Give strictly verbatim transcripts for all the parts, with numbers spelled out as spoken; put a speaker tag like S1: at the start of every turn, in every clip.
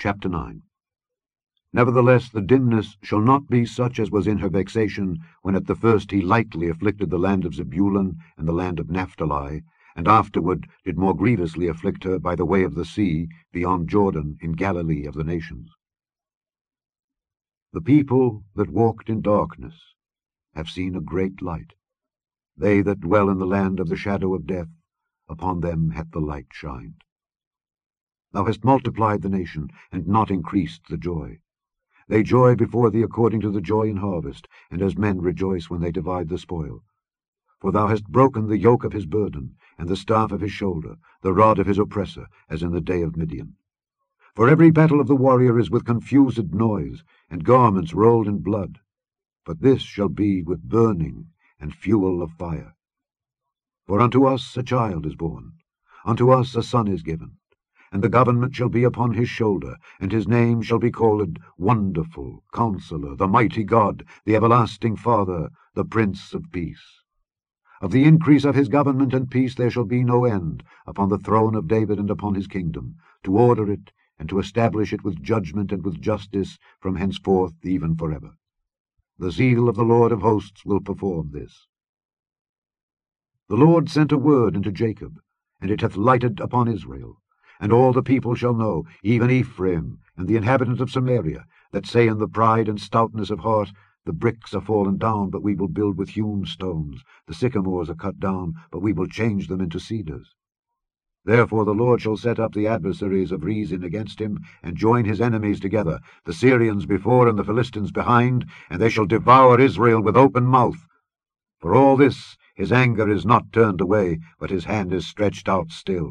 S1: Chapter nine. Nevertheless the dimness shall not be such as was in her vexation, when at the first he lightly afflicted the land of Zebulun and the land of Naphtali, and afterward did more grievously afflict her by the way of the sea, beyond Jordan, in Galilee of the nations. The people that walked in darkness have seen a great light. They that dwell in the land of the shadow of death, upon them hath the light shined. Thou hast multiplied the nation, and not increased the joy. They joy before thee according to the joy in harvest, and as men rejoice when they divide the spoil. For thou hast broken the yoke of his burden, and the staff of his shoulder, the rod of his oppressor, as in the day of Midian. For every battle of the warrior is with confused noise, and garments rolled in blood. But this shall be with burning and fuel of fire. For unto us a child is born, unto us a son is given, and the government shall be upon his shoulder, and his name shall be called Wonderful, Counselor, the Mighty God, the Everlasting Father, the Prince of Peace. Of the increase of his government and peace there shall be no end, upon the throne of David and upon his kingdom, to order it, and to establish it with judgment and with justice from henceforth even forever. The zeal of the Lord of hosts will perform this. The Lord sent a word into Jacob, and it hath lighted upon Israel. And all the people shall know, even Ephraim, and the inhabitants of Samaria, that say in the pride and stoutness of heart, The bricks are fallen down, but we will build with hewn stones. The sycamores are cut down, but we will change them into cedars. Therefore the Lord shall set up the adversaries of Rezin against him, and join his enemies together, the Syrians before and the Philistines behind, and they shall devour Israel with open mouth. For all this his anger is not turned away, but his hand is stretched out still.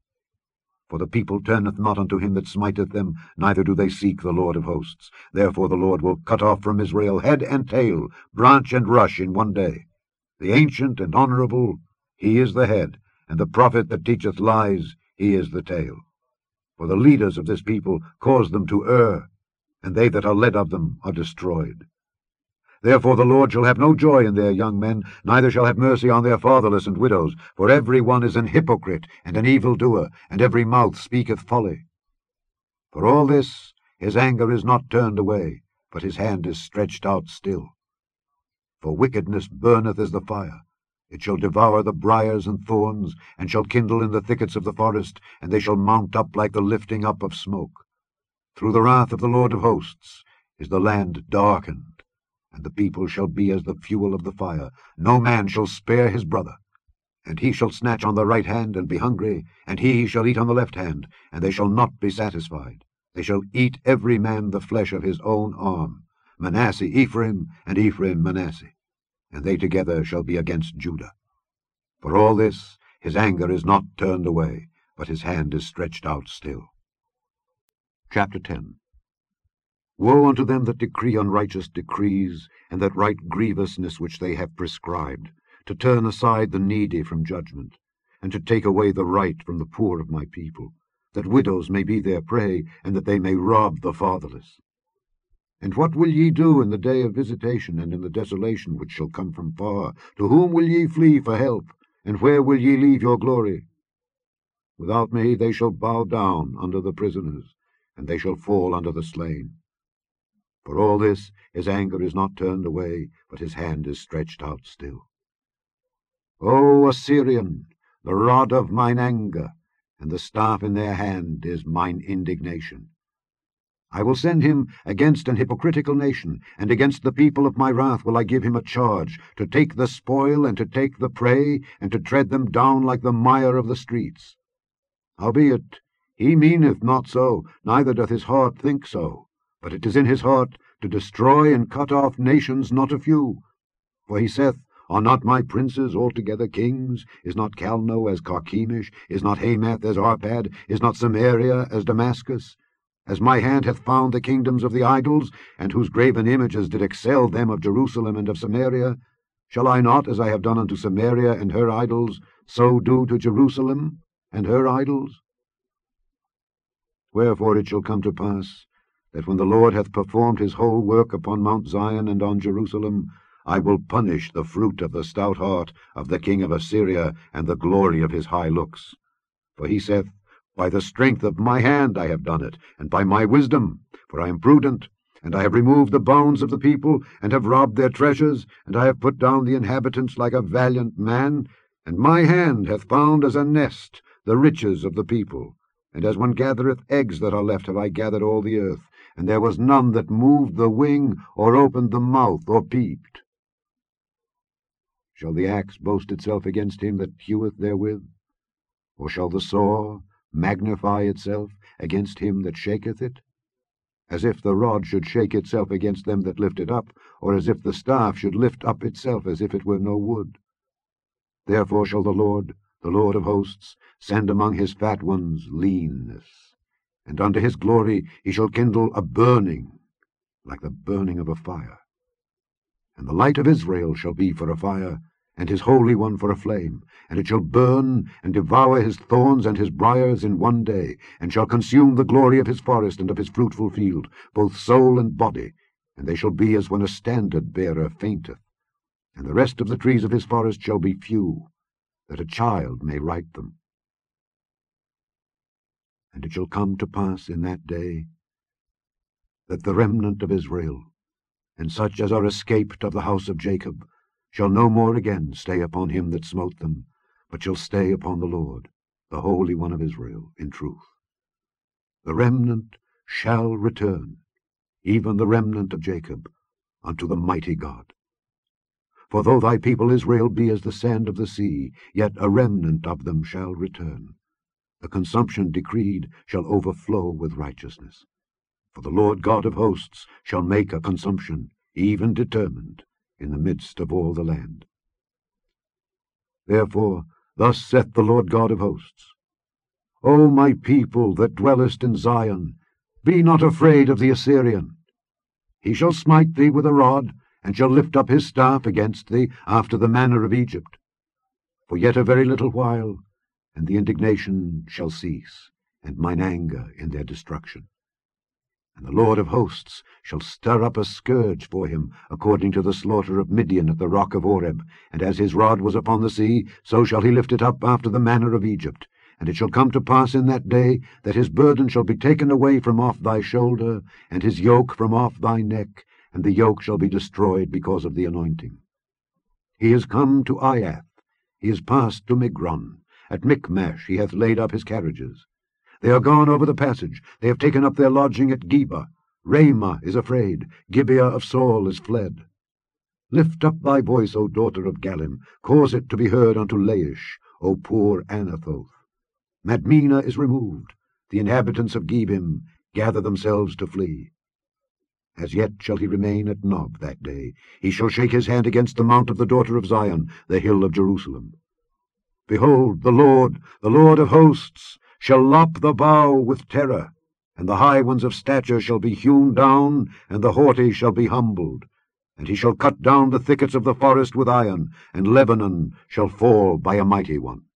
S1: For the people turneth not unto him that smiteth them, neither do they seek the Lord of hosts. Therefore the Lord will cut off from Israel head and tail, branch and rush in one day. The ancient and honourable, he is the head, and the prophet that teacheth lies, he is the tail. For the leaders of this people cause them to err, and they that are led of them are destroyed. Therefore the Lord shall have no joy in their young men, neither shall have mercy on their fatherless and widows. For every one is an hypocrite and an evildoer, and every mouth speaketh folly. For all this his anger is not turned away, but his hand is stretched out still. For wickedness burneth as the fire. It shall devour the briars and thorns, and shall kindle in the thickets of the forest, and they shall mount up like the lifting up of smoke. Through the wrath of the Lord of hosts is the land darkened, and the people shall be as the fuel of the fire. No man shall spare his brother. And he shall snatch on the right hand, and be hungry, and he shall eat on the left hand, and they shall not be satisfied. They shall eat every man the flesh of his own arm, Manasseh Ephraim, and Ephraim Manasseh, and they together shall be against Judah. For all this his anger is not turned away, but his hand is stretched out still. Chapter ten. Woe unto them that decree unrighteous decrees, and that write grievousness which they have prescribed, to turn aside the needy from judgment, and to take away the right from the poor of my people, that widows may be their prey, and that they may rob the fatherless. And what will ye do in the day of visitation, and in the desolation which shall come from far? To whom will ye flee for help, and where will ye leave your glory? Without me they shall bow down under the prisoners, and they shall fall under the slain. For all this his anger is not turned away, but his hand is stretched out still. O Assyrian, the rod of mine anger, and the staff in their hand is mine indignation. I will send him against an hypocritical nation, and against the people of my wrath will I give him a charge, to take the spoil, and to take the prey, and to tread them down like the mire of the streets. Howbeit he meaneth not so, neither doth his heart think so. But it is in his heart to destroy and cut off nations not a few. For he saith, Are not my princes altogether kings? Is not Calno as Carchemish? Is not Hamath as Arpad? Is not Samaria as Damascus? As my hand hath found the kingdoms of the idols, and whose graven images did excel them of Jerusalem and of Samaria, shall I not, as I have done unto Samaria and her idols, so do to Jerusalem and her idols? Wherefore it shall come to pass, that when the Lord hath performed his whole work upon Mount Zion and on Jerusalem, I will punish the fruit of the stout heart of the king of Assyria, and the glory of his high looks. For he saith, By the strength of my hand I have done it, and by my wisdom, for I am prudent. And I have removed the bounds of the people, and have robbed their treasures, and I have put down the inhabitants like a valiant man. And my hand hath found as a nest the riches of the people. And as one gathereth eggs that are left have I gathered all the earth, and there was none that moved the wing, or opened the mouth, or peeped. Shall the axe boast itself against him that heweth therewith? Or shall the saw magnify itself against him that shaketh it? As if the rod should shake itself against them that lift it up, or as if the staff should lift up itself as if it were no wood. Therefore shall the Lord, the Lord of hosts, send among his fat ones leanness, and unto his glory he shall kindle a burning, like the burning of a fire. And the light of Israel shall be for a fire, and his Holy One for a flame, and it shall burn and devour his thorns and his briars in one day, and shall consume the glory of his forest and of his fruitful field, both soul and body, and they shall be as when a standard-bearer fainteth. And the rest of the trees of his forest shall be few, that a child may write them. And it shall come to pass in that day that the remnant of Israel, and such as are escaped of the house of Jacob, shall no more again stay upon him that smote them, but shall stay upon the Lord, the Holy One of Israel, in truth. The remnant shall return, even the remnant of Jacob, unto the mighty God. For though thy people Israel be as the sand of the sea, yet a remnant of them shall return. The consumption decreed shall overflow with righteousness. For the Lord God of hosts shall make a consumption, even determined, in the midst of all the land. Therefore thus saith the Lord God of hosts, O my people that dwellest in Zion, be not afraid of the Assyrian. He shall smite thee with a rod, and shall lift up his staff against thee after the manner of Egypt. For yet a very little while, and the indignation shall cease, and mine anger in their destruction. And the Lord of hosts shall stir up a scourge for him, according to the slaughter of Midian at the rock of Oreb. And as his rod was upon the sea, so shall he lift it up after the manner of Egypt. And it shall come to pass in that day, that his burden shall be taken away from off thy shoulder, and his yoke from off thy neck, and the yoke shall be destroyed because of the anointing. He is come to Aiath, he is passed to Migron. At Michmash he hath laid up his carriages. They are gone over the passage, they have taken up their lodging at Geba. Ramah is afraid, Gibeah of Saul is fled. Lift up thy voice, O daughter of Gallim, cause it to be heard unto Laish, O poor Anathoth. Madmenah is removed, the inhabitants of Gebim gather themselves to flee. As yet shall he remain at Nob that day. He shall shake his hand against the mount of the daughter of Zion, the hill of Jerusalem. Behold, the Lord, the Lord of hosts, shall lop the bough with terror, and the high ones of stature shall be hewn down, and the haughty shall be humbled. And he shall cut down the thickets of the forest with iron, and Lebanon shall fall by a mighty one.